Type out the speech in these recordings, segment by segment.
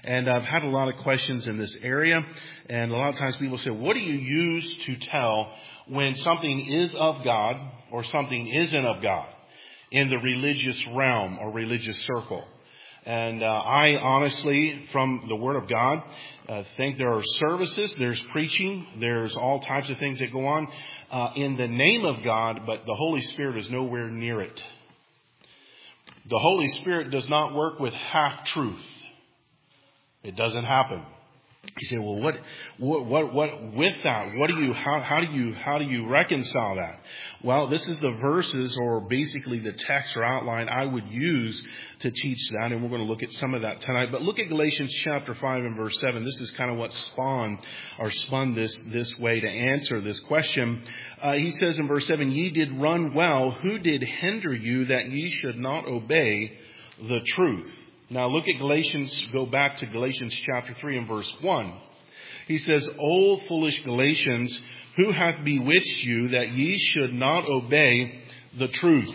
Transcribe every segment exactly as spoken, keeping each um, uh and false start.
And I've had a lot of questions in this area. And a lot of times people say, what do you use to tell when something is of God or something isn't of God in the religious realm or religious circle? And uh, I honestly, from the Word of God, uh, think there are services, there's preaching, there's all types of things that go on uh, in the name of God, but the Holy Spirit is nowhere near it. The Holy Spirit does not work with half-truth. It doesn't happen. You say, well, what, what, what, what, with that, what do you, how, how do you, how do you reconcile that? Well, this is the verses or basically the text or outline I would use to teach that. And we're going to look at some of that tonight. But look at Galatians chapter five and verse seven. This is kind of what spawned or spun this, this way to answer this question. Uh, he says in verse seven, ye did run well. Who did hinder you that ye should not obey the truth? Now look at Galatians, go back to Galatians chapter three and verse one. He says, O foolish Galatians, who hath bewitched you that ye should not obey the truth?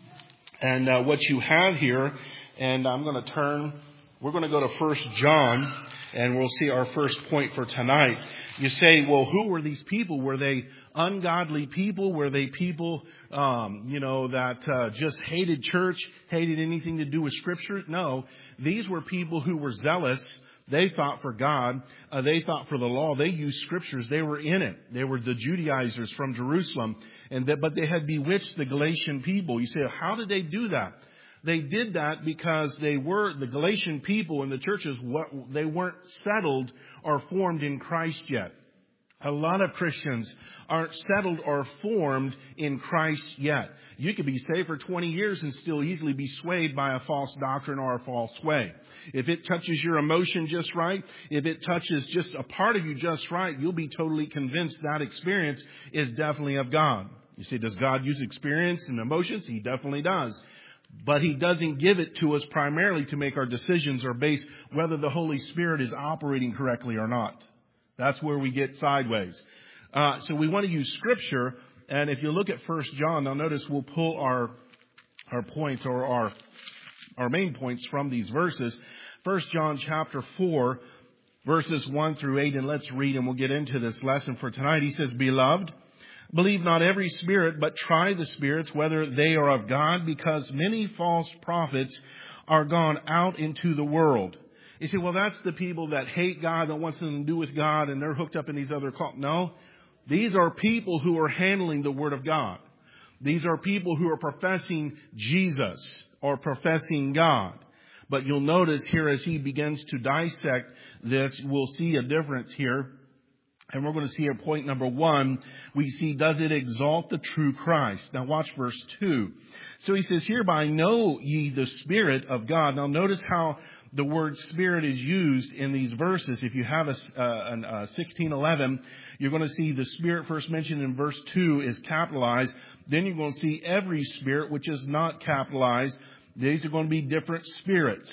And uh, what you have here, and I'm going to turn, we're going to go to First John, and we'll see our first point for tonight. You say, well, who were these people? Were they ungodly people? Were they people, um, you know, that uh, just hated church, hated anything to do with Scripture? No, these were people who were zealous. They thought for God. Uh, they thought for the law. They used Scriptures. They were in it. They were the Judaizers from Jerusalem. and that, But they had bewitched the Galatian people. You say, how did they do that? They did that because they were, the Galatian people in the churches, what, they weren't settled or formed in Christ yet. A lot of Christians aren't settled or formed in Christ yet. You could be saved for twenty years and still easily be swayed by a false doctrine or a false way. If it touches your emotion just right, if it touches just a part of you just right, you'll be totally convinced that experience is definitely of God. You say, does God use experience and emotions? He definitely does. But He doesn't give it to us primarily to make our decisions or base whether the Holy Spirit is operating correctly or not. That's where we get sideways. Uh, so we want to use Scripture. And if you look at First John, now notice we'll pull our our points or our our main points from these verses. First John chapter four, verses one through eight. And let's read and we'll get into this lesson for tonight. He says, Beloved, believe not every spirit, but try the spirits, whether they are of God, because many false prophets are gone out into the world. You say, well, that's the people that hate God, that wants nothing to do with God, and they're hooked up in these other cults. No, these are people who are handling the Word of God. These are people who are professing Jesus or professing God. But you'll notice here as he begins to dissect this, we'll see a difference here. And we're going to see at point number one, we see, does it exalt the true Christ? Now watch verse two. So he says, hereby know ye the Spirit of God. Now notice how the word Spirit is used in these verses. If you have a, uh, a sixteen eleven, you're going to see the Spirit first mentioned in verse two is capitalized. Then you're going to see every spirit which is not capitalized. These are going to be different spirits.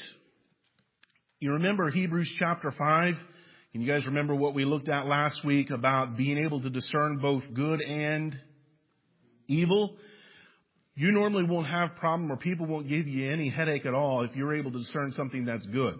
You remember Hebrews chapter five? Can you guys remember what we looked at last week about being able to discern both good and evil? You normally won't have problem or people won't give you any headache at all if you're able to discern something that's good.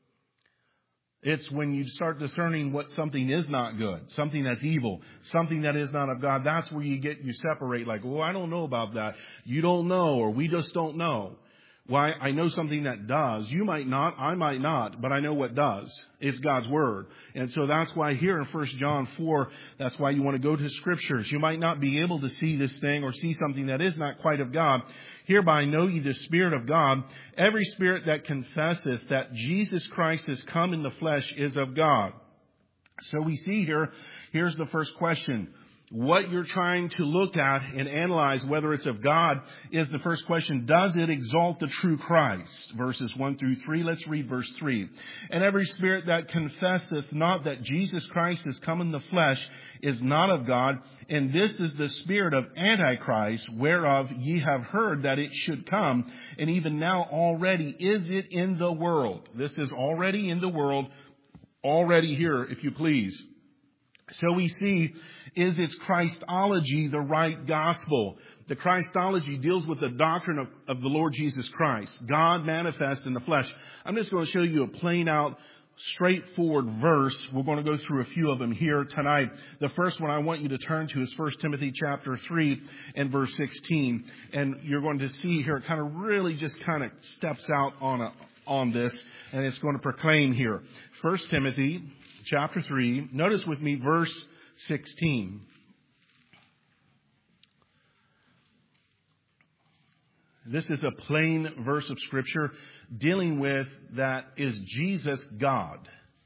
It's when you start discerning what something is not good, something that's evil, something that is not of God. That's where you get, you separate like, well, I don't know about that. You don't know, or we just don't know. Why? I know something that does. You might not, I might not, but I know what does. It's God's Word. And so that's why here in First John four, that's why you want to go to Scriptures. You might not be able to see this thing or see something that is not quite of God. Hereby know ye the Spirit of God. Every spirit that confesseth that Jesus Christ is come in the flesh is of God. So we see here, here's the first question. What you're trying to look at and analyze, whether it's of God, is the first question. Does it exalt the true Christ? Verses one through three. Let's read verse three. And every spirit that confesseth not that Jesus Christ is come in the flesh is not of God. And this is the spirit of Antichrist, whereof ye have heard that it should come. And even now already is it in the world. This is already in the world. Already here, if you please. So we see, is its Christology the right gospel? The Christology deals with the doctrine of, of the Lord Jesus Christ, God manifest in the flesh. I'm just going to show you a plain out straightforward verse. We're going to go through a few of them here tonight. The first one I want you to turn to is First Timothy chapter three and verse sixteen. And you're going to see here, it kind of really just kind of steps out on a, on this, and it's going to proclaim here. First Timothy chapter three. Notice with me verse sixteen. This is a plain verse of Scripture dealing with that, is Jesus God?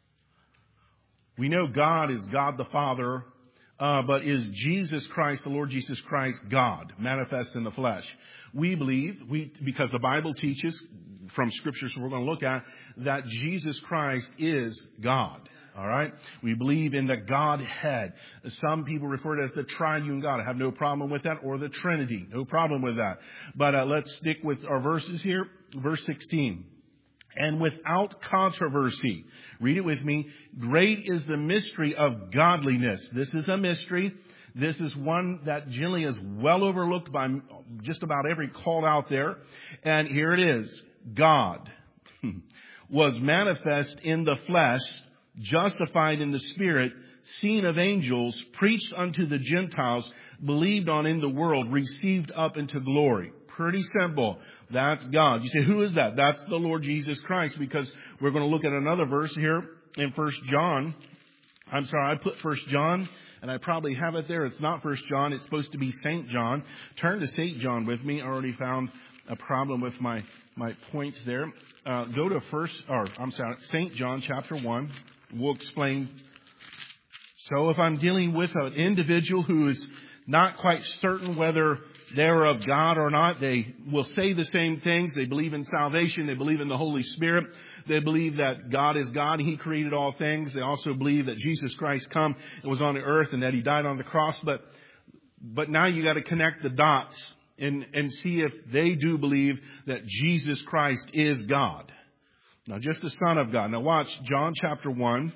We know God is God the Father, uh, but is Jesus Christ, the Lord Jesus Christ, God, manifest in the flesh? We believe, we because the Bible teaches from Scriptures we're going to look at, that Jesus Christ is God. All right. We believe in the Godhead. Some people refer to it as the triune God. I have no problem with that. Or the Trinity. No problem with that. But uh, let's stick with our verses here. Verse sixteen. And without controversy. Read it with me. Great is the mystery of godliness. This is a mystery. This is one that generally is well overlooked by just about every call out there. And here it is. God was manifest in the flesh, justified in the Spirit, seen of angels, preached unto the Gentiles, believed on in the world, received up into glory. Pretty simple. That's God. You say, who is that? That's the Lord Jesus Christ, because we're going to look at another verse here in First John. I'm sorry, I put First John, and I probably have it there. It's not First John. It's supposed to be Saint John. Turn to Saint John with me. I already found a problem with my, my points there. Uh, go to First, or I'm sorry, Saint John chapter one. We'll explain. So if I'm dealing with an individual who is not quite certain whether they're of God or not, they will say the same things. They believe in salvation. They believe in the Holy Spirit. They believe that God is God. He created all things. They also believe that Jesus Christ come and was on the earth and that He died on the cross. But, but now you got to connect the dots and, and see if they do believe that Jesus Christ is God. Now, just the Son of God. Now watch John chapter one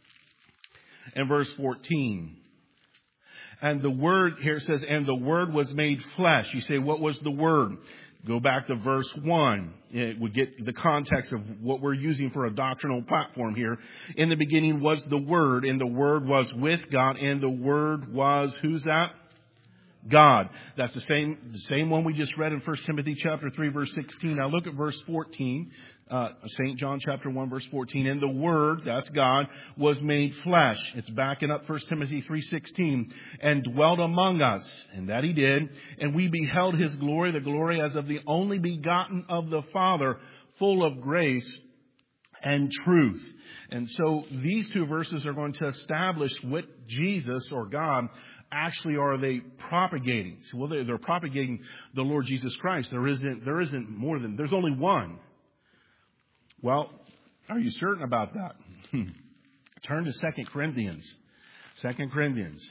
and verse fourteen. And the Word, here it says, and the Word was made flesh. You say, what was the Word? Go back to verse one. It would get the context of what we're using for a doctrinal platform here. In the beginning was the Word, and the Word was with God, and the Word was, who's that? God. That's the same, the same one we just read in First Timothy chapter three, verse sixteen. Now look at verse fourteen. Uh, Saint John chapter one, verse fourteen. And the Word, that's God, was made flesh. It's backing up First Timothy three sixteen. And dwelt among us. And that He did. And we beheld His glory, the glory as of the only begotten of the Father, full of grace and truth. And so these two verses are going to establish what Jesus or God actually are they propagating. So, well, they're, they're propagating the Lord Jesus Christ. There isn't, there isn't more than, there's only one. Well, are you certain about that? Turn to Second Corinthians. Second Corinthians.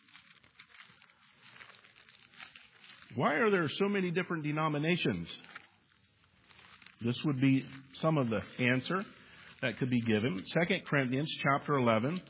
Why are there so many different denominations? This would be some of the answer that could be given. Second Corinthians chapter eleven.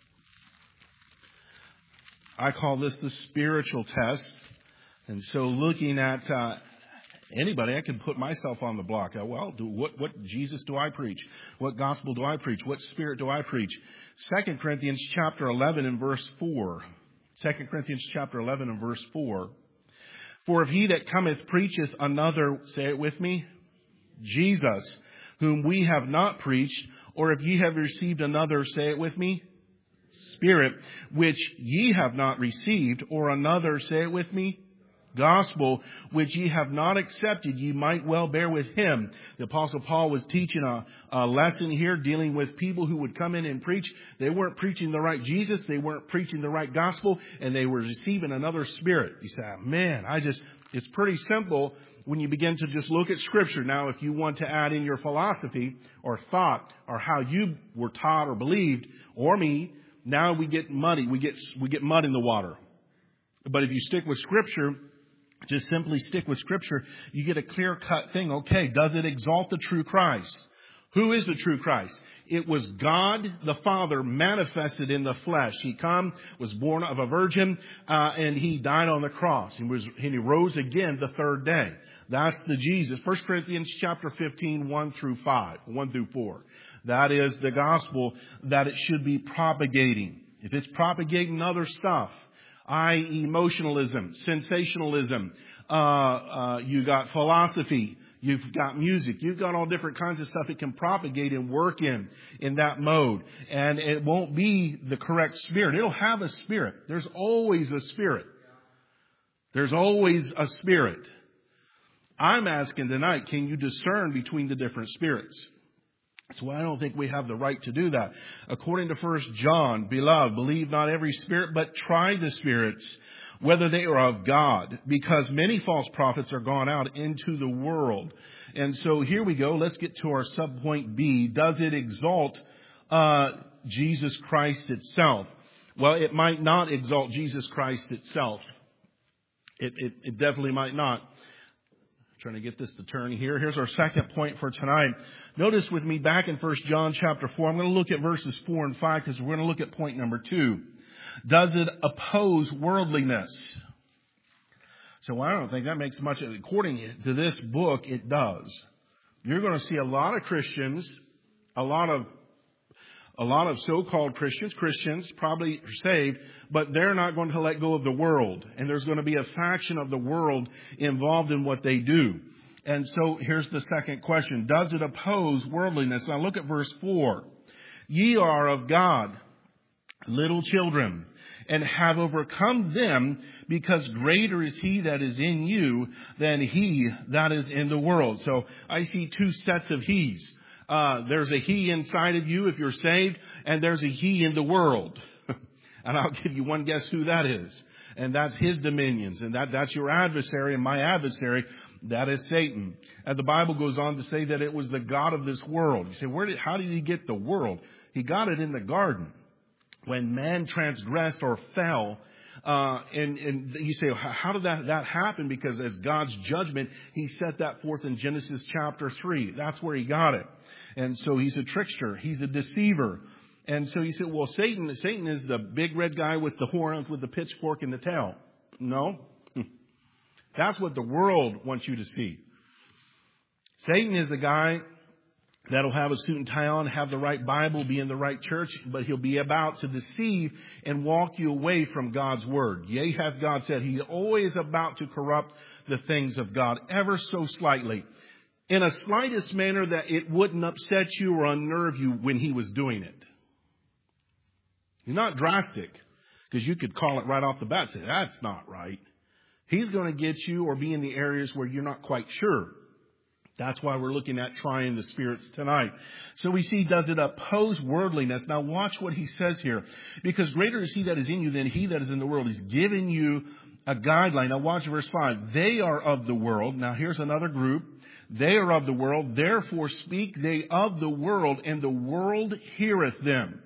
I call this the spiritual test. And so looking at uh, anybody, I can put myself on the block. Uh, well, do, what, what Jesus do I preach? What gospel do I preach? What spirit do I preach? Second Corinthians chapter eleven and verse four. Second Corinthians chapter eleven and verse four. For if he that cometh preacheth another, say it with me, Jesus, whom we have not preached, or if ye have received another, say it with me, Spirit, which ye have not received, or another, say it with me, gospel, which ye have not accepted, ye might well bear with him. The Apostle Paul was teaching a, a lesson here dealing with people who would come in and preach. They weren't preaching the right Jesus. They weren't preaching the right gospel, and they were receiving another spirit. You say, man, I just, it's pretty simple when you begin to just look at Scripture. Now, if you want to add in your philosophy or thought or how you were taught or believed, or me, now we get muddy. We get, we get mud in the water. But if you stick with Scripture, just simply stick with Scripture, you get a clear-cut thing. Okay, does it exalt the true Christ? Who is the true Christ? It was God the Father manifested in the flesh. He come, was born of a virgin, uh, and He died on the cross. And, was, and He rose again the third day. That's the Jesus. First Corinthians chapter fifteen, one through five, one through four. That is the gospel that it should be propagating. If it's propagating other stuff, that is emotionalism, sensationalism, uh, uh, you got philosophy, you've got music, you've got all different kinds of stuff it can propagate and work in, in that mode. And it won't be the correct spirit. It'll have a spirit. There's always a spirit. There's always a spirit. I'm asking tonight, can you discern between the different spirits? So I don't think we have the right to do that. According to First John, beloved, believe not every spirit, but try the spirits, whether they are of God, because many false prophets are gone out into the world. And so here we go. Let's get to our subpoint B. Does it exalt uh, Jesus Christ itself? Well, it might not exalt Jesus Christ itself. It, it, it definitely might not. Trying to get this to turn here. Here's our second point for tonight. Notice with me back in First John chapter four. I'm going to look at verses four and five because we're going to look at point number two. Does it oppose worldliness? So I don't think that makes much. According to this book, it does. You're going to see a lot of Christians, a lot of a lot of so-called Christians, Christians probably are saved, but they're not going to let go of the world. And there's going to be a faction of the world involved in what they do. And so here's the second question. Does it oppose worldliness? Now look at verse four. Ye are of God, little children, and have overcome them, because greater is he that is in you than he that is in the world. So I see two sets of he's. Uh, there's a he inside of you if you're saved, and there's a he in the world. And I'll give you one guess who that is. And that's his dominions. And that, that's your adversary, and my adversary, that is Satan. And the Bible goes on to say that it was the god of this world. You say, where did, how did he get the world? He got it in the garden. When man transgressed or fell, Uh, and, and you say, how did that, that happen? Because as God's judgment, he set that forth in Genesis chapter three. That's where he got it. And so he's a trickster. He's a deceiver. And so he said, well, Satan, Satan is the big red guy with the horns, with the pitchfork and the tail. No. That's what the world wants you to see. Satan is the guy that'll have a suit and tie on, have the right Bible, be in the right church, but he'll be about to deceive and walk you away from God's word. Yea, hath God said. He's always about to corrupt the things of God, ever so slightly. In a slightest manner that it wouldn't upset you or unnerve you when he was doing it. He's not drastic, because you could call it right off the bat and say, that's not right. He's going to get you or be in the areas where you're not quite sure. That's why we're looking at trying the spirits tonight. So we see, does it oppose worldliness? Now watch what he says here. Because greater is he that is in you than he that is in the world. He's giving you a guideline. Now watch verse five. They are of the world. Now here's another group. They are of the world. Therefore speak they of the world, and the world heareth them.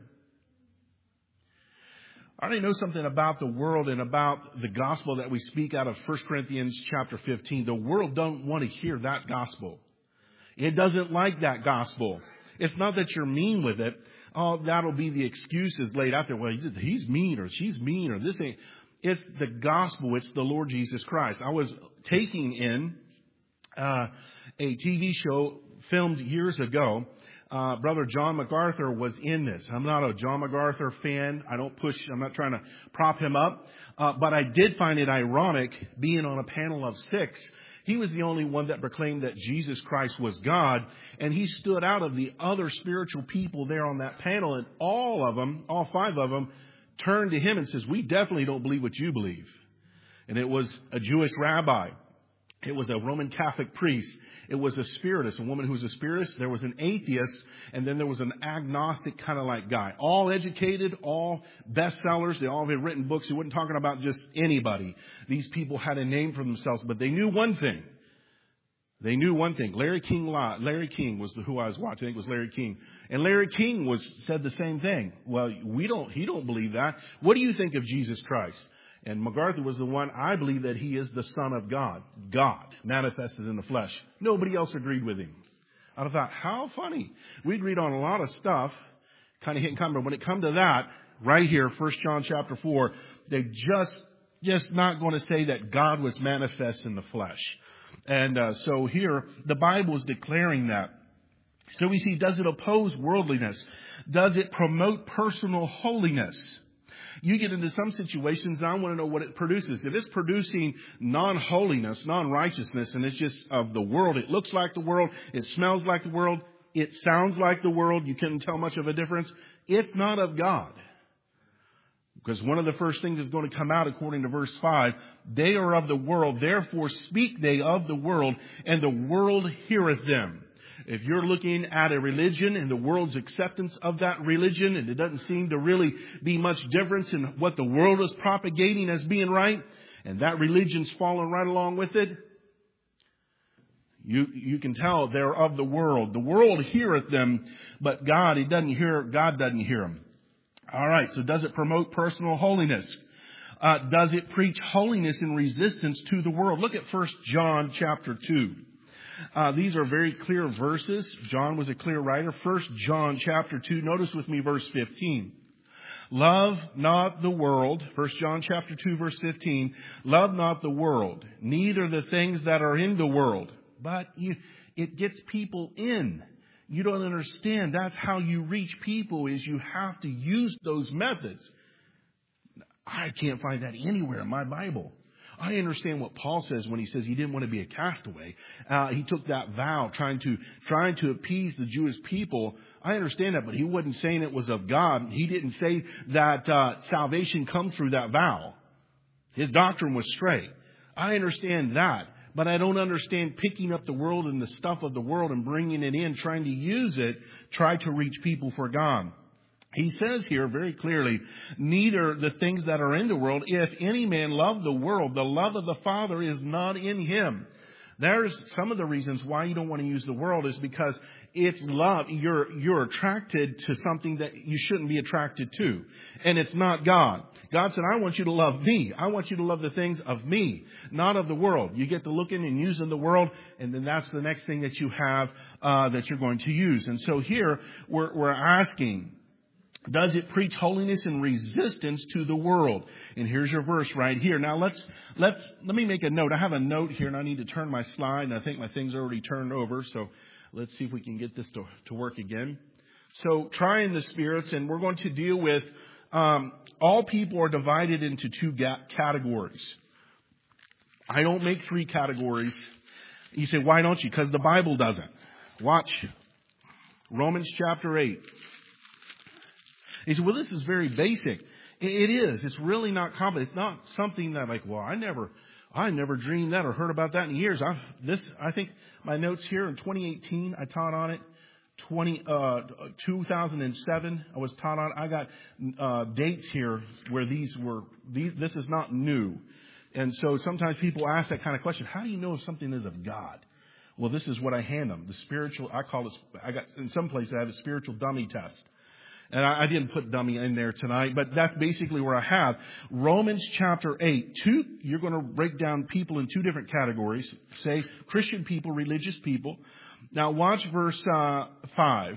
I already know something about the world and about the gospel that we speak out of First Corinthians chapter fifteen. The world don't want to hear that gospel. It doesn't like that gospel. It's not that you're mean with it. Oh, that'll be the excuses laid out there. Well, he's mean or she's mean or this ain't. It's the gospel. It's the Lord Jesus Christ. I was taking in uh, a T V show filmed years ago. Uh, Brother John MacArthur was in this. I'm not a John MacArthur fan. I don't push, I'm not trying to prop him up. Uh, but I did find it ironic being on a panel of six. He was the only one that proclaimed that Jesus Christ was God. And he stood out of the other spiritual people there on that panel. And all of them, all five of them, turned to him and says, we definitely don't believe what you believe. And it was a Jewish rabbi. It was a Roman Catholic priest. It was a spiritist, a woman who was a spiritist. There was an atheist, and then there was an agnostic kind of like guy. All educated, all bestsellers. They all had written books. He wasn't talking about just anybody. These people had a name for themselves, but they knew one thing. They knew one thing. Larry King, Larry King was who I was watching. I think it was Larry King. And Larry King was said the same thing. Well, we don't, he don't believe that. What do you think of Jesus Christ? And MacArthur was the one, I believe that he is the Son of God. God manifested in the flesh. Nobody else agreed with him. I thought, how funny. We agreed on a lot of stuff, kind of hit and come, but when it come to that, right here, First John chapter four, they just, just not going to say that God was manifest in the flesh. And uh, so here, the Bible is declaring that. So we see, does it oppose worldliness? Does it promote personal holiness? You get into some situations, and I want to know what it produces. If it's producing non-holiness, non-righteousness, and it's just of the world, it looks like the world, it smells like the world, it sounds like the world, you couldn't tell much of a difference, it's not of God. Because one of the first things that's going to come out, according to verse five, they are of the world, therefore speak they of the world, and the world heareth them. If you're looking at a religion and the world's acceptance of that religion, and it doesn't seem to really be much difference in what the world is propagating as being right, and that religion's following right along with it, you you can tell they're of the world. The world heareth them, but God, He doesn't hear, God doesn't hear them. All right, so does it promote personal holiness? Uh, does it preach holiness in resistance to the world? Look at First John chapter two. Uh, these are very clear verses. John was a clear writer. First John chapter two. Notice with me verse fifteen. Love not the world. First John chapter two verse fifteen. Love not the world, neither the things that are in the world. But you, it gets people in. You don't understand. That's how you reach people, is you have to use those methods. I can't find that anywhere in my Bible. I understand what Paul says when he says he didn't want to be a castaway. Uh, he took that vow trying to trying to appease the Jewish people. I understand that, but he wasn't saying it was of God. He didn't say that uh, salvation comes through that vow. His doctrine was straight. I understand that. But I don't understand picking up the world and the stuff of the world and bringing it in, trying to use it, try to reach people for God. He says here very clearly, neither the things that are in the world, if any man love the world, the love of the Father is not in him. There's some of the reasons why you don't want to use the world is because it's love. You're, you're attracted to something that you shouldn't be attracted to. And it's not God. God said, I want you to love me. I want you to love the things of me, not of the world. You get to looking and using the world, and then that's the next thing that you have, uh, that you're going to use. And so here we're, we're asking, does it preach holiness in resistance to the world? And here's your verse right here. Now let's, let's, let me make a note. I have a note here and I need to turn my slide, and I think my thing's already turned over. So let's see if we can get this to, to work again. So trying the spirits, and we're going to deal with, um, all people are divided into two ga- categories. I don't make three categories. You say, why don't you? Because the Bible doesn't. Watch. Romans chapter eight. He said, well, this is very basic. It is. It's really not complex. It's not something that like, well, I never, I never dreamed that or heard about that in years. I, this, I think my notes here in twenty eighteen, I taught on it. twenty, uh, two thousand seven, I was taught on. I got, uh, dates here where these were, these, this is not new. And so sometimes people ask that kind of question. How do you know if something is of God? Well, this is what I hand them. The spiritual, I call this, I got, in some places I have a spiritual dummy test. And I, I didn't put dummy in there tonight, but that's basically where I have. Romans chapter eight. Two, you're going to break down people in two different categories. Say Christian people, religious people. Now watch verse uh, five.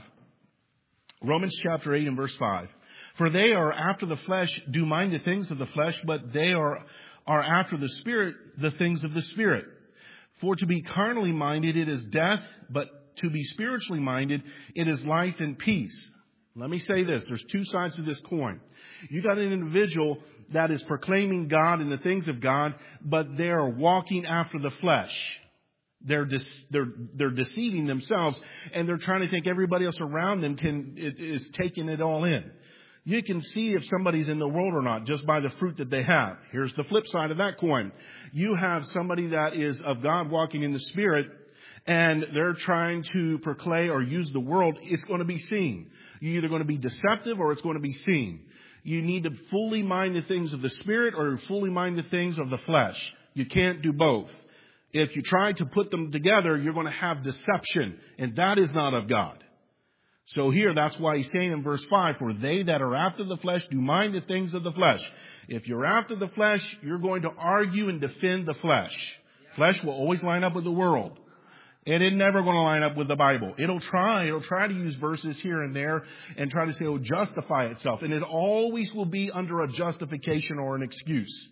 Romans chapter eight and verse five. For they are after the flesh, do mind the things of the flesh, but they are, are after the Spirit, the things of the Spirit. For to be carnally minded, it is death, but to be spiritually minded, it is life and peace. Let me say this. There's two sides to this coin. You got an individual that is proclaiming God and the things of God, but they are walking after the flesh. They're de- they're they're deceiving themselves, and they're trying to think everybody else around them can is taking it all in. You can see if somebody's in the world or not just by the fruit that they have. Here's the flip side of that coin. You have somebody that is of God walking in the Spirit, and they're trying to proclaim or use the world. It's going to be seen. You're either going to be deceptive or it's going to be seen. You need to fully mind the things of the Spirit or fully mind the things of the flesh. You can't do both. If you try to put them together, you're going to have deception, and that is not of God. So here, that's why he's saying in verse five, for they that are after the flesh do mind the things of the flesh. If you're after the flesh, you're going to argue and defend the flesh. Flesh will always line up with the world. It is never going to line up with the Bible. It'll try, it'll try to use verses here and there and try to say it'll justify itself. And it always will be under a justification or an excuse.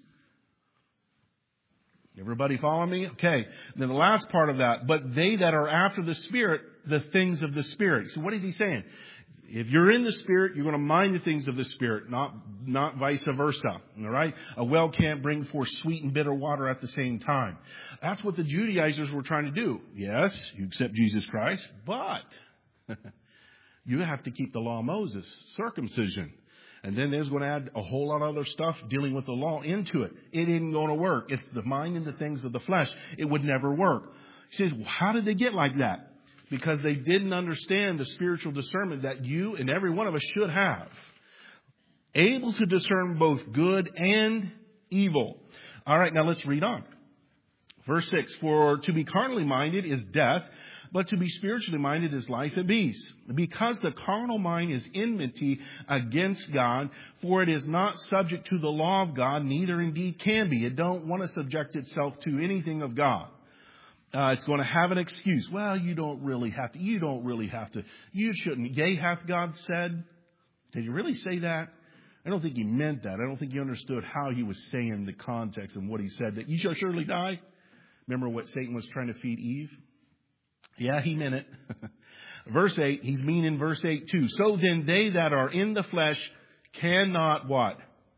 Everybody follow me? Okay. Then the last part of that, but they that are after the Spirit, the things of the Spirit. So what is he saying? If you're in the Spirit, you're going to mind the things of the Spirit, not, not vice versa. All right? A well can't bring forth sweet and bitter water at the same time. That's what the Judaizers were trying to do. Yes, you accept Jesus Christ, but you have to keep the law of Moses, circumcision. And then there's going to add a whole lot of other stuff dealing with the law into it. It isn't going to work. It's the mind and the things of the flesh. It would never work. He says, well, how did they get like that? Because they didn't understand the spiritual discernment that you and every one of us should have. Able to discern both good and evil. All right, now let's read on. Verse six, for to be carnally minded is death, but to be spiritually minded is life and peace. Because the carnal mind is enmity against God, for it is not subject to the law of God, neither indeed can be. It don't want to subject itself to anything of God. Uh, it's going to have an excuse. Well, you don't really have to. You don't really have to. You shouldn't. Yea, hath God said? Did you really say that? I don't think he meant that. I don't think he understood how he was saying the context and what he said. That you shall surely die. Remember what Satan was trying to feed Eve? Yeah, he meant it. Verse eight, he's meaning verse eight too. So then they that are in the flesh cannot what?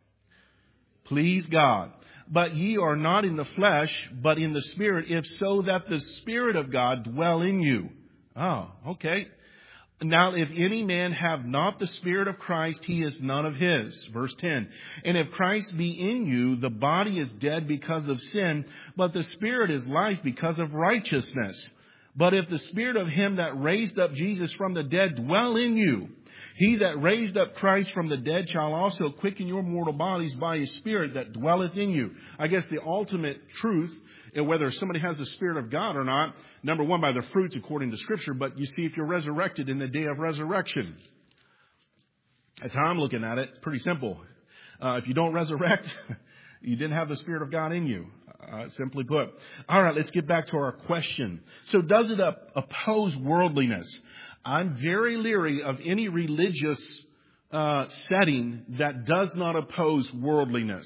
Please God. But ye are not in the flesh, but in the Spirit, if so that the Spirit of God dwell in you. Oh, okay. Now, if any man have not the Spirit of Christ, he is none of his. Verse ten. And if Christ be in you, the body is dead because of sin, but the Spirit is life because of righteousness. But if the Spirit of him that raised up Jesus from the dead dwell in you, he that raised up Christ from the dead shall also quicken your mortal bodies by his Spirit that dwelleth in you. I guess the ultimate truth, whether somebody has the Spirit of God or not, number one, by their fruits according to Scripture, but you see if you're resurrected in the day of resurrection. That's how I'm looking at it. It's pretty simple. Uh, if you don't resurrect, you didn't have the Spirit of God in you. Uh, simply put. All right, let's get back to our question. So does it up, oppose worldliness? I'm very leery of any religious uh, setting that does not oppose worldliness.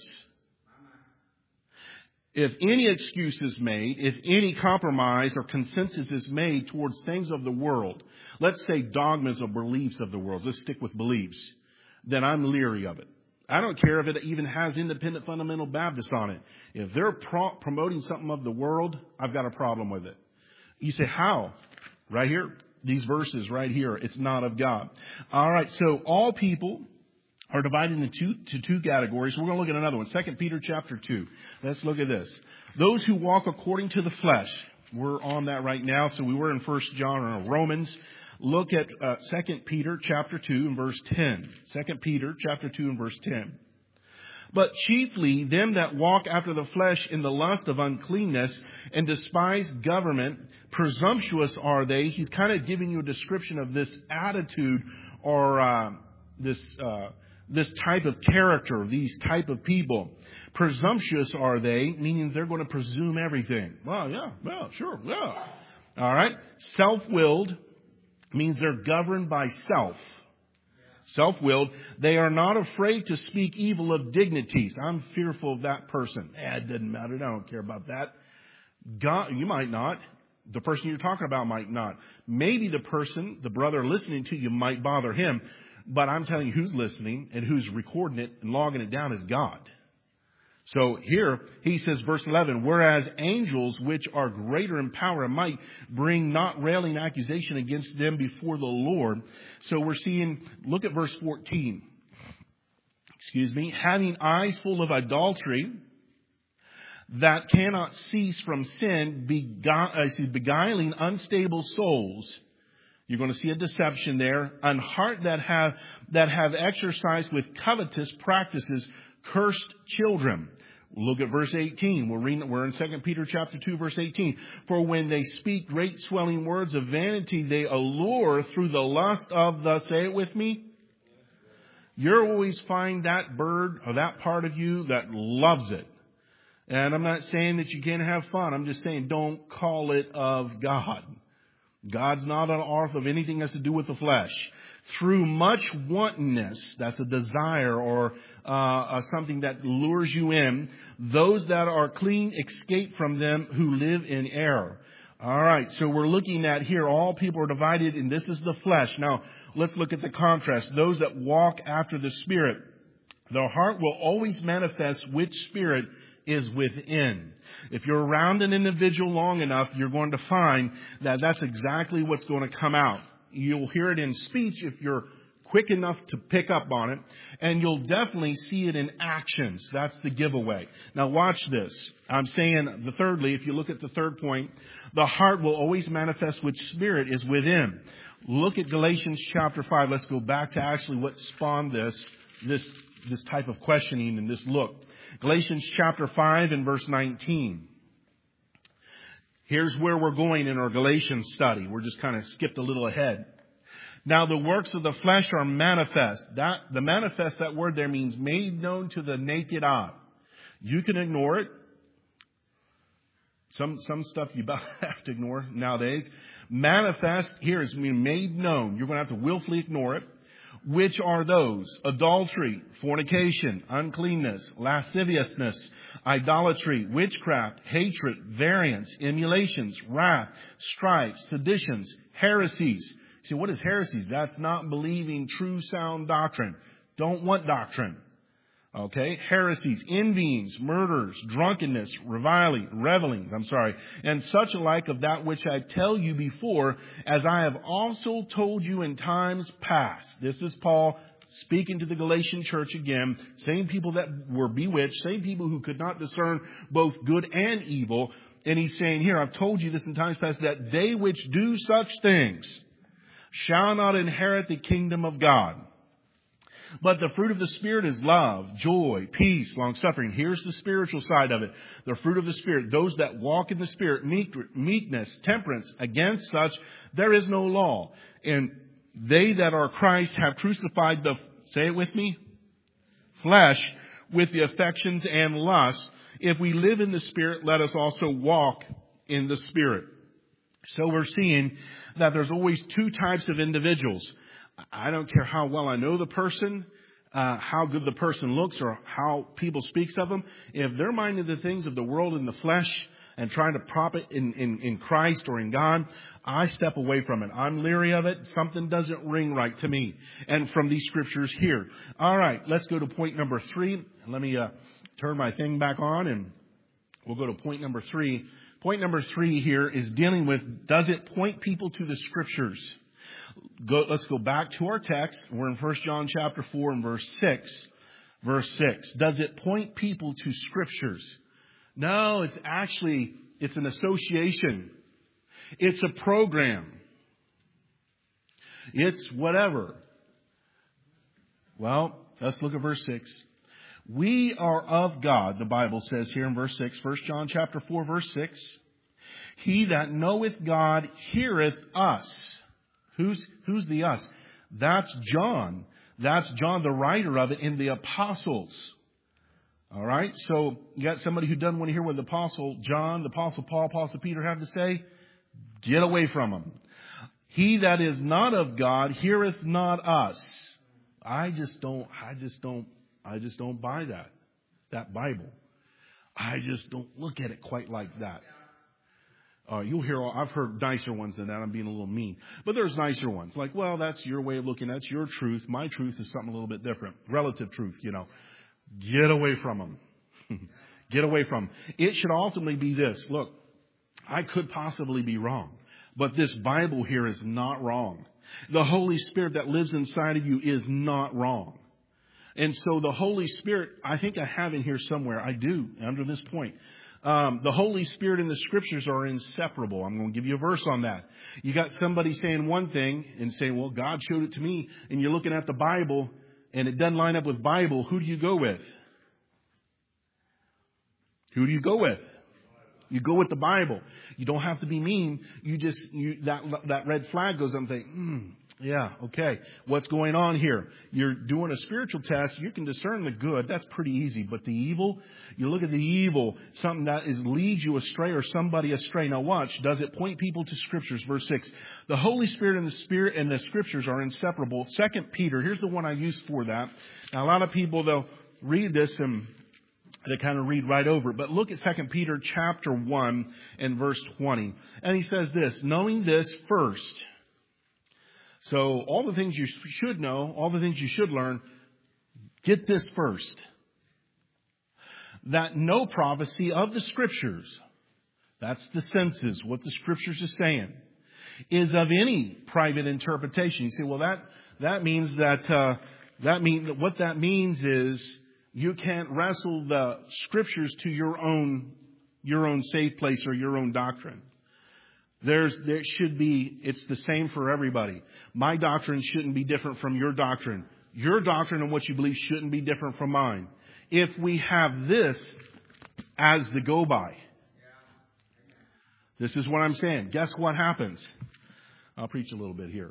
If any excuse is made, if any compromise or consensus is made towards things of the world, let's say dogmas or beliefs of the world, let's stick with beliefs, then I'm leery of it. I don't care if it even has independent fundamental Baptists on it. If they're pro- promoting something of the world, I've got a problem with it. You say, how? Right here. These verses right here. It's not of God. All right. So all people are divided into two, to two categories. We're going to look at another one. Second Peter chapter two. Let's look at this. Those who walk according to the flesh. We're on that right now. So we were in First John or Romans. Look at uh, Second Peter chapter two and verse ten. Second Peter chapter two and verse ten. But chiefly them that walk after the flesh in the lust of uncleanness and despise government, presumptuous are they. He's kind of giving you a description of this attitude or uh, this uh, this type of character, these type of people. Presumptuous are they, meaning they're going to presume everything. Well, yeah, well, sure, yeah. All right. Self-willed means they're governed by self. Self-willed. They are not afraid to speak evil of dignities. I'm fearful of that person. Eh, it doesn't matter. I don't care about that. God, you might not. The person you're talking about might not. Maybe the person, the brother listening to you might bother him. But I'm telling you who's listening and who's recording it and logging it down is God. So here he says, verse eleven, whereas angels which are greater in power and might bring not railing accusation against them before the Lord. So we're seeing, look at verse fourteen. Excuse me. Having eyes full of adultery that cannot cease from sin, beguiling unstable souls. You're going to see a deception there. And heart that have, that have exercised with covetous practices cursed children. Look at verse eighteen. We're reading, we're in Second Peter chapter two, verse eighteen. For when they speak great swelling words of vanity, they allure through the lust of the, say it with me. You always find that bird or that part of you that loves it. And I'm not saying that you can't have fun. I'm just saying don't call it of God. God's not an author of anything that has to do with the flesh. Through much wantonness, that's a desire or uh, uh, something that lures you in, those that are clean escape from them who live in error. All right, so we're looking at here, all people are divided, and this is the flesh. Now, let's look at the contrast. Those that walk after the Spirit, their heart will always manifest which spirit is within. If you're around an individual long enough, you're going to find that that's exactly what's going to come out. You'll hear it in speech if you're quick enough to pick up on it, and you'll definitely see it in actions. That's the giveaway. Now watch this. I'm saying the thirdly, if you look at the third point, the heart will always manifest which spirit is within. Look at Galatians chapter five. Let's go back to actually what spawned this, this, this type of questioning and this look. Galatians chapter five and verse nineteen. Here's where we're going in our Galatians study. We're just kind of skipped a little ahead. Now the works of the flesh are manifest. That, the manifest, that word there means made known to the naked eye. You can ignore it. Some, some stuff you about have to ignore nowadays. Manifest here is made known. You're going to have to willfully ignore it. Which are those? Adultery, fornication, uncleanness, lasciviousness, idolatry, witchcraft, hatred, variance, emulations, wrath, strife, seditions, heresies. See, what is heresies? That's not believing true sound doctrine. Don't want doctrine. Okay? Heresies, envyings, murders, drunkenness, reviling, revelings, I'm sorry, and such alike of that which I tell you before, as I have also told you in times past. This is Paul speaking to the Galatian church again. Same people that were bewitched, same people who could not discern both good and evil. And he's saying here, I've told you this in times past, that they which do such things shall not inherit the kingdom of God. But the fruit of the Spirit is love, joy, peace, long-suffering. Here's the spiritual side of it. The fruit of the Spirit, those that walk in the Spirit, meek, meekness, temperance. Against such there is no law. And they that are Christ have crucified the, say it with me, flesh with the affections and lusts. If we live in the Spirit, let us also walk in the Spirit. So we're seeing that there's always two types of individuals. I don't care how well I know the person, uh, how good the person looks, or how people speaks of them. If they're minding the things of the world and the flesh and trying to prop it in, in, in Christ or in God, I step away from it. I'm leery of it. Something doesn't ring right to me. And from these scriptures here. All right, let's go to point number three. Let me uh, turn my thing back on and we'll go to point number three. Point number three here is dealing with, does it point people to the scriptures? Go, let's go back to our text. We're in First John chapter four and verse six. Verse six. Does it point people to scriptures? No, it's actually, it's an association. It's a program. It's whatever. Well, let's look at verse six. We are of God, the Bible says here in verse six. First John chapter four, verse six. He that knoweth God heareth us. Who's, who's the us? That's John. That's John, the writer of it, in the apostles. All right. So you got somebody who doesn't want to hear what the apostle John, the apostle Paul, apostle Peter have to say? Get away from them. He that is not of God heareth not us. I just don't, I just don't, I just don't buy that, that Bible. I just don't look at it quite like that. Uh, you'll hear, I've heard nicer ones than that. I'm being a little mean. But there's nicer ones. Like, well, that's your way of looking. That's your truth. My truth is something a little bit different. Relative truth, you know. Get away from them. Get away from them. It should ultimately be this. Look, I could possibly be wrong. But this Bible here is not wrong. The Holy Spirit that lives inside of you is not wrong. And so the Holy Spirit, I think I have in here somewhere. I do, under this point. Um, the Holy Spirit and the Scriptures are inseparable. I'm going to give you a verse on that. You got somebody saying one thing and saying, well, God showed it to me. And you're looking at the Bible and it doesn't line up with Bible. Who do you go with? Who do you go with? You go with the Bible. You don't have to be mean. You just, you, that, that red flag goes up and think, hmm. Yeah, okay. What's going on here? You're doing a spiritual test. You can discern the good. That's pretty easy. But the evil, you look at the evil, something that is leads you astray or somebody astray. Now watch. Does it point people to scriptures? Verse six. The Holy Spirit and the Spirit and the scriptures are inseparable. Second Peter. Here's the one I use for that. Now a lot of people, they'll read this and to kind of read right over it. But look at Second Peter chapter one and verse twenty. And he says this, knowing this first. So all the things you should know, all the things you should learn, get this first. That no prophecy of the Scriptures, that's the senses, what the Scriptures is saying, is of any private interpretation. You say, well, that that means that uh, that mean what that means is you can't wrestle the Scriptures to your own your own safe place or your own doctrine. There's there should be it's the same for everybody. My doctrine shouldn't be different from your doctrine. Your doctrine and what you believe shouldn't be different from mine. If we have this as the go by, this is what I'm saying. Guess what happens? I'll preach a little bit here.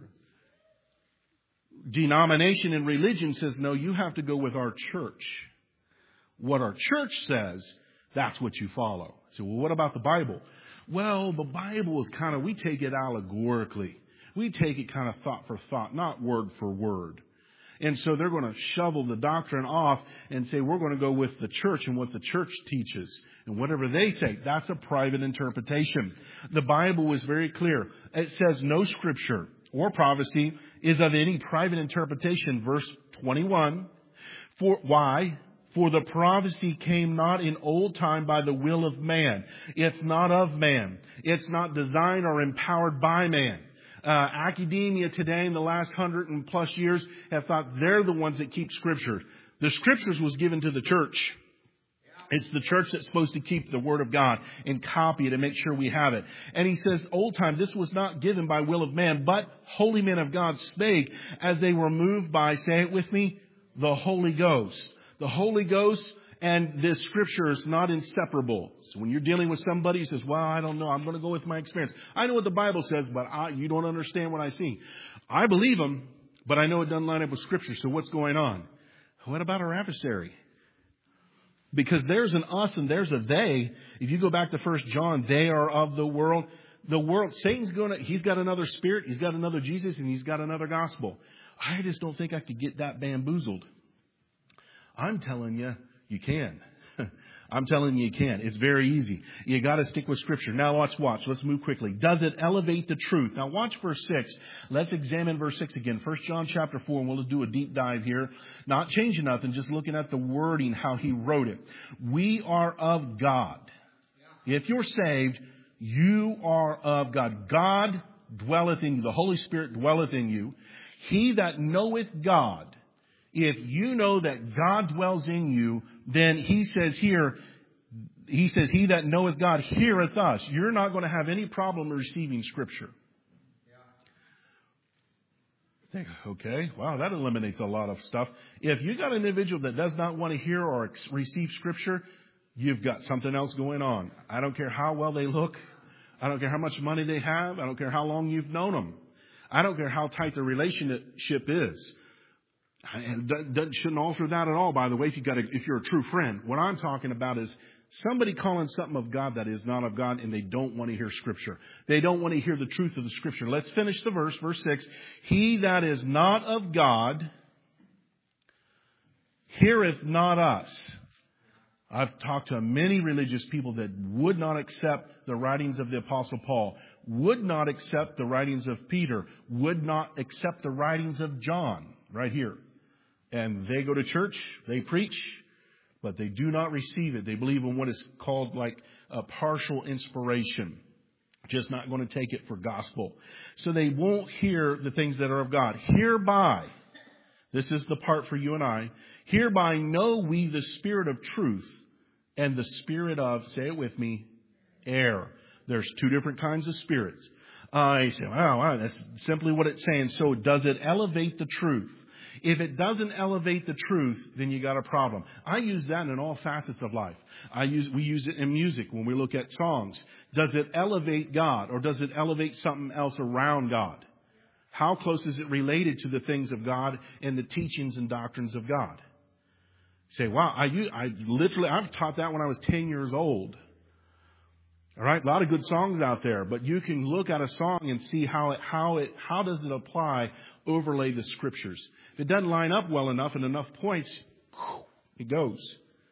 Denomination and religion says, no, you have to go with our church. What our church says, that's what you follow. So, well, what about the Bible? Well, the Bible is kind of, we take it allegorically. We take it kind of thought for thought, not word for word. And so they're going to shovel the doctrine off and say, we're going to go with the church and what the church teaches. And whatever they say, that's a private interpretation. The Bible is very clear. It says no scripture or prophecy is of any private interpretation. Verse twenty-one. For why? For the prophecy came not in old time by the will of man. It's not of man. It's not designed or empowered by man. Uh, academia today in the last hundred and plus years have thought they're the ones that keep Scripture. The Scriptures was given to the church. It's the church that's supposed to keep the Word of God and copy it and make sure we have it. And he says, old time, this was not given by will of man, but holy men of God spake as they were moved by, say it with me, the Holy Ghost. The Holy Ghost and this Scripture is not inseparable. So when you're dealing with somebody who says, well, I don't know, I'm going to go with my experience. I know what the Bible says, but I, you don't understand what I see. I believe them, but I know it doesn't line up with Scripture. So what's going on? What about our adversary? Because there's an us and there's a they. If you go back to First John, they are of the world. The world, Satan's going to, he's got another spirit, he's got another Jesus, and he's got another gospel. I just don't think I could get that bamboozled. I'm telling you, you can. I'm telling you, you can. It's very easy. You got to stick with Scripture. Now let's watch. Let's move quickly. Does it elevate the truth? Now watch verse six. Let's examine verse six again. First John chapter four, and we'll just do a deep dive here. Not changing nothing, just looking at the wording, how he wrote it. We are of God. If you're saved, you are of God. God dwelleth in you. The Holy Spirit dwelleth in you. He that knoweth God. If you know that God dwells in you, then he says here, he says, he that knoweth God heareth us. You're not going to have any problem receiving Scripture. Yeah. Think, okay, wow, that eliminates a lot of stuff. If you got an individual that does not want to hear or ex- receive Scripture, you've got something else going on. I don't care how well they look. I don't care how much money they have. I don't care how long you've known them. I don't care how tight the relationship is. And that shouldn't alter that at all, by the way, if, you got a, if you're a true friend. What I'm talking about is somebody calling something of God that is not of God, and they don't want to hear Scripture. They don't want to hear the truth of the Scripture. Let's finish the verse, verse six. He that is not of God heareth not us. I've talked to many religious people that would not accept the writings of the Apostle Paul, would not accept the writings of Peter, would not accept the writings of John, right here. And they go to church, they preach, but they do not receive it. They believe in what is called like a partial inspiration. Just not going to take it for gospel. So they won't hear the things that are of God. Hereby, this is the part for you and I, hereby know we the spirit of truth and the spirit of, say it with me, error. There's two different kinds of spirits. Uh, you say, wow, wow, that's simply what it's saying. So does it elevate the truth? If it doesn't elevate the truth, then you got a problem. I use that in all facets of life. I use, we use it in music when we look at songs. Does it elevate God, or does it elevate something else around God? How close is it related to the things of God and the teachings and doctrines of God? You say, wow, I, I literally, I've taught that when I was ten years old. All right, a lot of good songs out there, but you can look at a song and see how it, how it, how does it apply, overlay the Scriptures. If it doesn't line up well enough and enough points, it goes.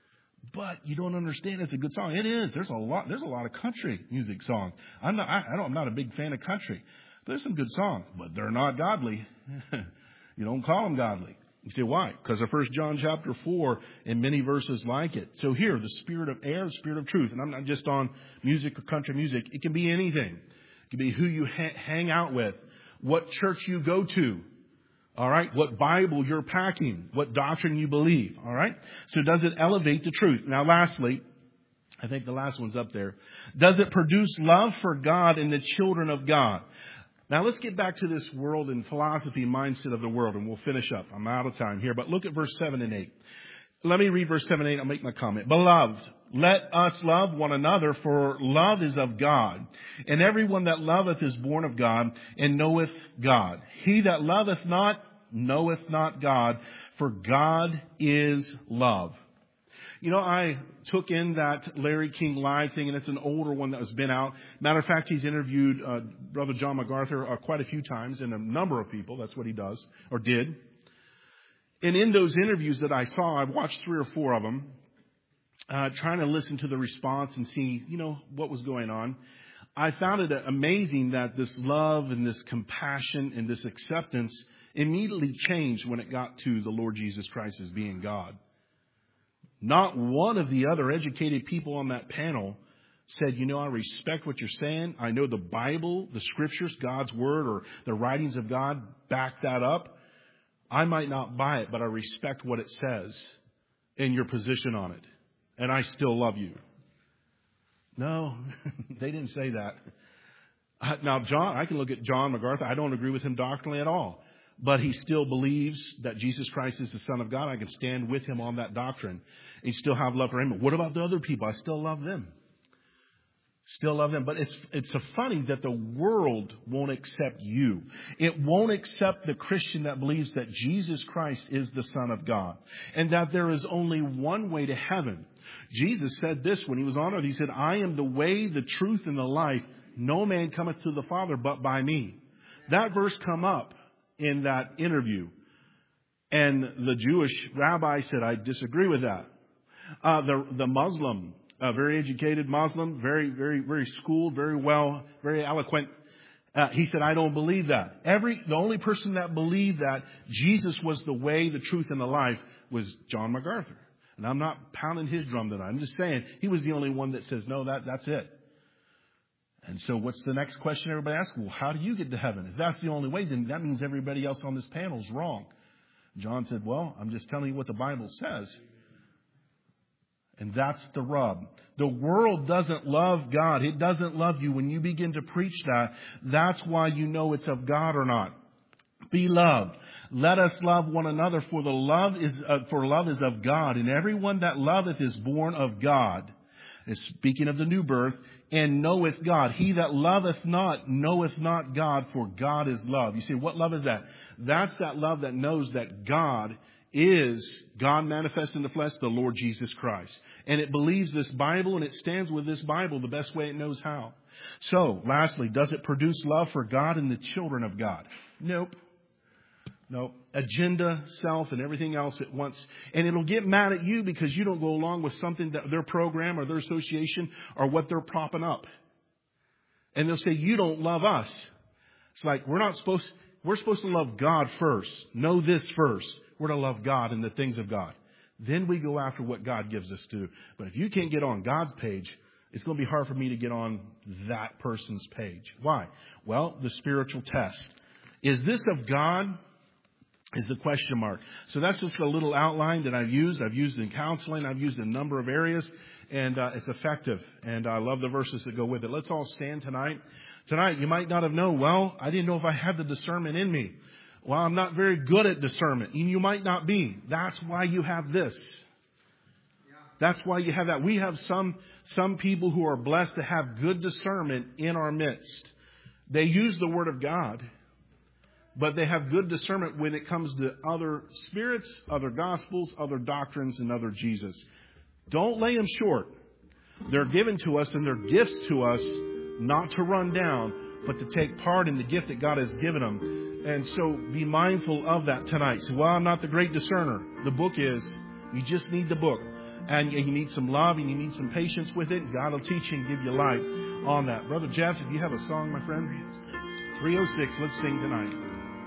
but you don't understand it's a good song. It is. There's a lot. There's a lot of country music songs. I'm not. I, I don't. I'm not a big fan of country. There's some good songs, but they're not godly. You don't call them godly. You say why? Because of First John chapter four and many verses like it. So here, the spirit of air, the spirit of truth, and I'm not just on music or country music. It can be anything. It can be who you ha- hang out with, what church you go to. All right. What Bible you're packing, what doctrine you believe. All right. So does it elevate the truth? Now, lastly, I think the last one's up there. Does it produce love for God and the children of God? Now, let's get back to this world and philosophy mindset of the world, and we'll finish up. I'm out of time here, but look at verse seven and eight. Let me read verse seven and eight. I'll make my comment. Beloved, let us love one another, for love is of God. And everyone that loveth is born of God and knoweth God. He that loveth not knoweth not God, for God is love. You know, I took in that Larry King Live thing, and it's an older one that has been out. Matter of fact, he's interviewed uh, Brother John MacArthur uh, quite a few times, and a number of people. That's what he does, or did. And in those interviews that I saw, I've watched three or four of them, uh, trying to listen to the response and see, you know, what was going on. I found it amazing that this love and this compassion and this acceptance immediately changed when it got to the Lord Jesus Christ as being God. Not one of the other educated people on that panel said, you know, I respect what you're saying. I know the Bible, the scriptures, God's word, or the writings of God back that up. I might not buy it, but I respect what it says and your position on it. And I still love you. No, they didn't say that. Now, John, I can look at John MacArthur. I don't agree with him doctrinally at all. But he still believes that Jesus Christ is the Son of God. I can stand with him on that doctrine and still have love for him. But what about the other people? I still love them. Still love them. But it's it's a funny that the world won't accept you. It won't accept the Christian that believes that Jesus Christ is the Son of God and that there is only one way to heaven. Jesus said this when he was on earth. He said, I am the way, the truth, and the life. No man cometh to the Father but by me. That verse come up in that interview. And the Jewish rabbi said, I disagree with that. Uh, the, the Muslim, a very educated Muslim, very, very, very schooled, very well, very eloquent. Uh, he said, I don't believe that. Every, the only person that believed that Jesus was the way, the truth, and the life was John MacArthur. And I'm not pounding his drum tonight. I'm just saying he was the only one that says, no, that, that's it. And so what's the next question everybody asks? Well, how do you get to heaven? If that's the only way, then that means everybody else on this panel is wrong. John said, well, I'm just telling you what the Bible says. And that's the rub. The world doesn't love God. It doesn't love you. When you begin to preach that, that's why you know it's of God or not. Beloved, let us love one another, for the love is uh, for love is of God, and everyone that loveth is born of God. Is speaking of the new birth, and knoweth God. He that loveth not knoweth not God, for God is love. You say, what love is that? That's that love that knows that God is God manifest in the flesh, the Lord Jesus Christ. And it believes this Bible, and it stands with this Bible the best way it knows how. So, lastly, does it produce love for God and the children of God? Nope. No, agenda, self, and everything else at once. And it'll get mad at you because you don't go along with something that their program or their association or what they're propping up. And they'll say, you don't love us. It's like, we're not supposed, we're supposed to love God first. Know this first. We're to love God and the things of God. Then we go after what God gives us to. But if you can't get on God's page, it's going to be hard for me to get on that person's page. Why? Well, the spiritual test. Is this of God? Is the question mark. So that's just a little outline that I've used. I've used in counseling. I've used in a number of areas. And uh, it's effective. And I love the verses that go with it. Let's all stand tonight. Tonight, you might not have known, well, I didn't know if I had the discernment in me. Well, I'm not very good at discernment. And you might not be. That's why you have this. That's why you have that. We have some, some people who are blessed to have good discernment in our midst. They use the Word of God. But they have good discernment when it comes to other spirits, other gospels, other doctrines, and other Jesus. Don't lay them short. They're given to us and they're gifts to us, not to run down, but to take part in the gift that God has given them. And so be mindful of that tonight. So, well, I'm not the great discerner. The book is. You just need the book. and you need some love and you need some patience with it, God will teach you and give you light on that. Brother Jeff, if you have a song, my friend, three oh six, let's sing tonight.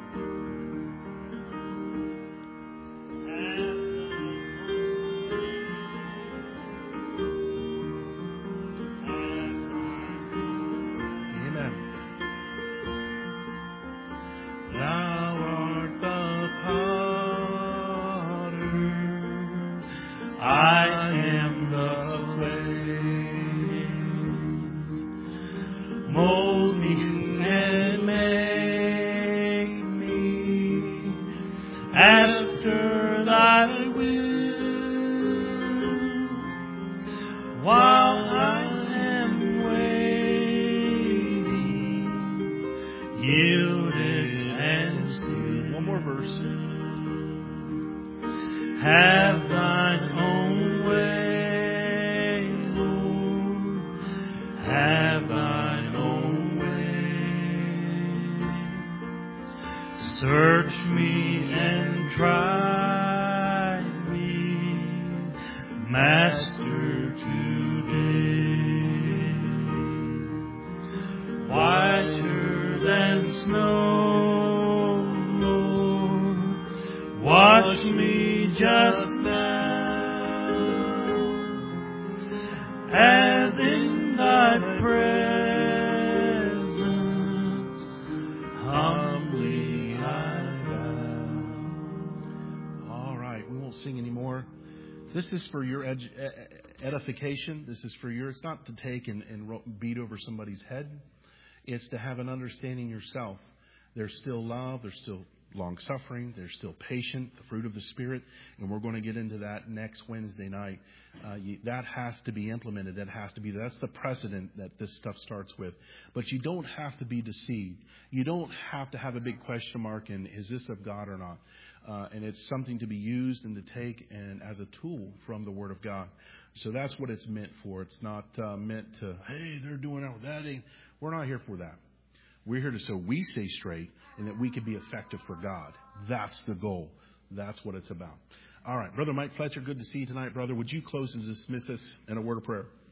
This is for your ed- edification. This is for your, it's not to take and, and beat over somebody's head. It's to have an understanding yourself. There's still love. There's still long suffering. There's still patient, the fruit of the Spirit. And we're going to get into that next Wednesday night. Uh, you, that has to be implemented. That has to be, that's the precedent that this stuff starts with. But you don't have to be deceived. You don't have to have a big question mark in, is this of God or not? Uh, and it's something to be used and to take and as a tool from the Word of God. So that's what it's meant for. It's not uh, meant to, hey, they're doing that. That ain't. We're not here for that. We're here to so we stay straight and that we can be effective for God. That's the goal. That's what it's about. All right, Brother Mike Fletcher, good to see you tonight, brother. Would you close and dismiss us in a word of prayer?